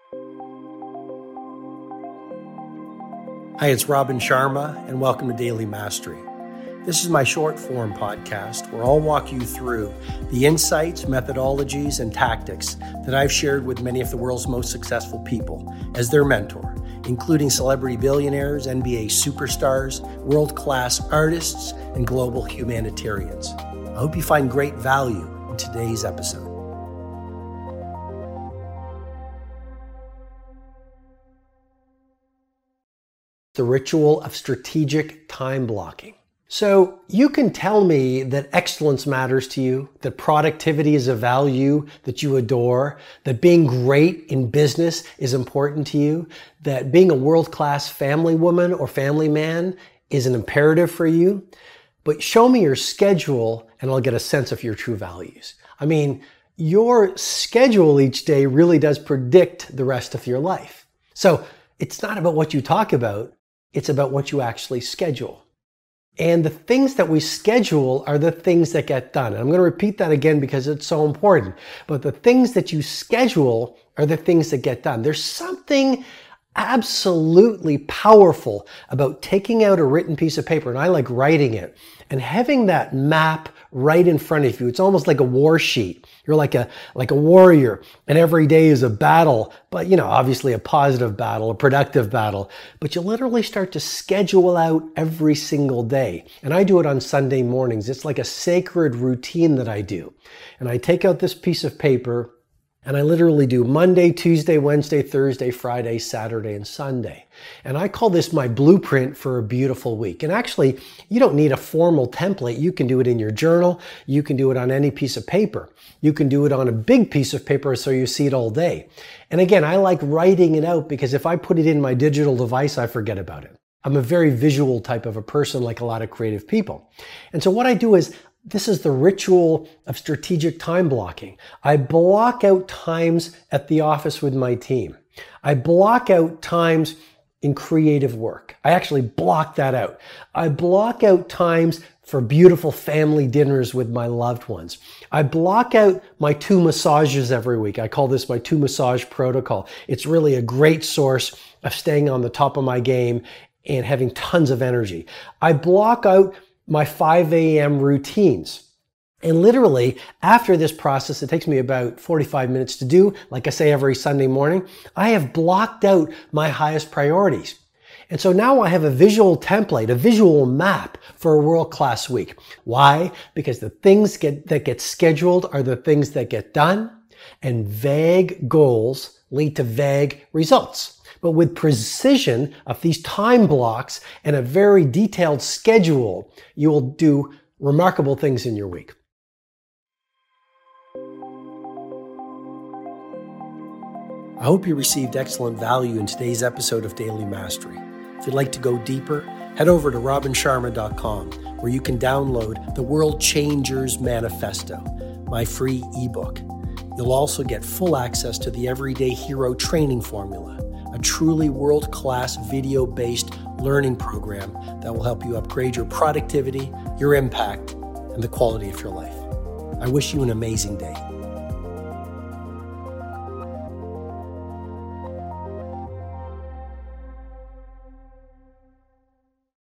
Hi, it's Robin Sharma, and welcome to Daily Mastery. This is my short form podcast where I'll walk you through the insights, methodologies, and tactics that I've shared with many of the world's most successful people as their mentor, including celebrity billionaires, NBA superstars, world-class artists, and global humanitarians. I hope you find great value in today's episode. The ritual of strategic time blocking. So you can tell me that excellence matters to you, that productivity is a value that you adore, that being great in business is important to you, that being a world-class family woman or family man is an imperative for you. But show me your schedule and I'll get a sense of your true values. I mean, your schedule each day really does predict the rest of your life. So it's not about what you talk about. It's about what you actually schedule. And the things that we schedule are the things that get done. And I'm going to repeat that again because it's so important. But the things that you schedule are the things that get done. There's something absolutely powerful about taking out a written piece of paper, and I like writing it, and having that map right in front of you. It's almost like a war sheet. You're like a warrior, and every day is a battle, but obviously a positive battle, a productive battle. But you literally start to schedule out every single day. And I do it on Sunday mornings. It's like a sacred routine that I do. And I take out this piece of paper and I literally do Monday, Tuesday, Wednesday, Thursday, Friday, Saturday, and Sunday. And I call this my blueprint for a beautiful week. And actually, you don't need a formal template. You can do it in your journal. You can do it on any piece of paper. You can do it on a big piece of paper so you see it all day. And again, I like writing it out because if I put it in my digital device, I forget about it. I'm a very visual type of a person, like a lot of creative people. And so what I do is, this is the ritual of strategic time blocking. I block out times at the office with my team. I block out times in creative work. I actually block that out. I block out times for beautiful family dinners with my loved ones. I block out my 2 massages every week. I call this my 2 massage protocol. It's really a great source of staying on the top of my game and having tons of energy. I block out my 5 a.m. routines. And literally, after this process, it takes me about 45 minutes to do, like I say every Sunday morning, I have blocked out my highest priorities. And so now I have a visual template, a visual map for a world-class week. Why? Because the things that get scheduled are the things that get done, and vague goals lead to vague results. But with precision of these time blocks and a very detailed schedule, you will do remarkable things in your week. I hope you received excellent value in today's episode of Daily Mastery. If you'd like to go deeper, head over to robinsharma.com, where you can download the World Changers Manifesto, my free ebook. You'll also get full access to the Everyday Hero Training Formula, a truly world-class video-based learning program that will help you upgrade your productivity, your impact, and the quality of your life. I wish you an amazing day.